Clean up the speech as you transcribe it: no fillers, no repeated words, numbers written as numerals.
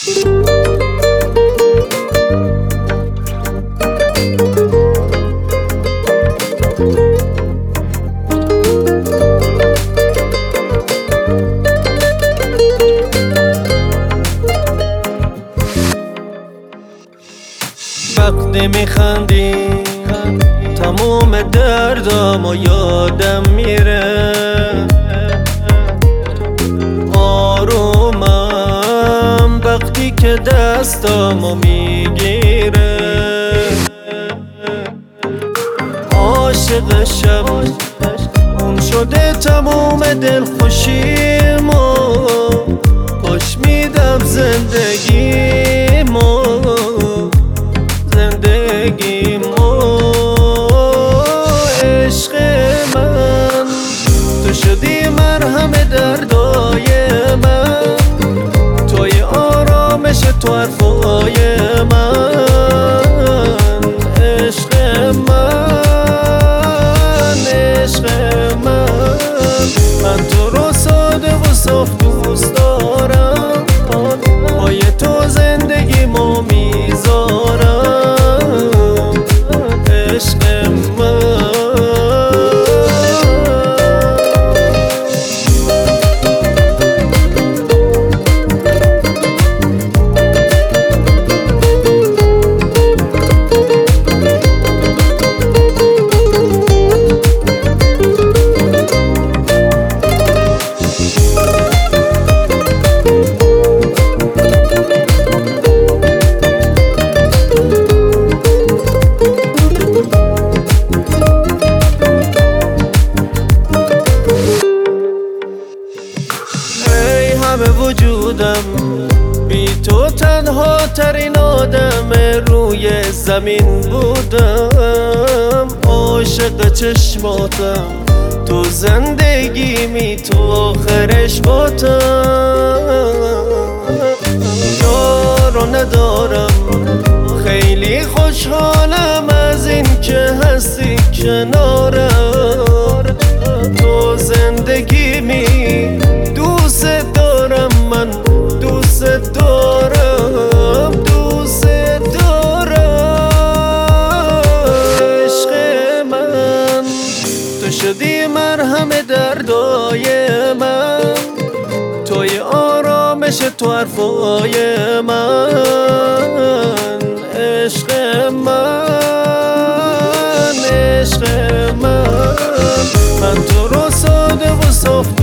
وقتی میخندی تموم دردامو یادم میره، آرومم وقتی که دستامو میگیره. عاشق شب اون شده تموم دلخوشیمو، خوش میدم زندگیمو عشق من تو شدی مرهم دردای من، توی آرامش تو حرفای من. عشق من، عشق من تو رو ساده و صاف دوست دارم، پای تو زندگیمو میذارم. عشق من وجودم بی تو تنها ترین آدم روی زمین بودم. عاشق چشماتم تو زندگیمی، تو آخرش باتم. یارو ندارم خیلی خوشحالم از این که هستی کنارم. تو زندگیمی دوست دارم، من دوست دارم، دوست دارم. عشق من تو شدی مرهم دردای من، توی آرامش تو حرفای من. عشق من، عشق من تو رو ساده و صاف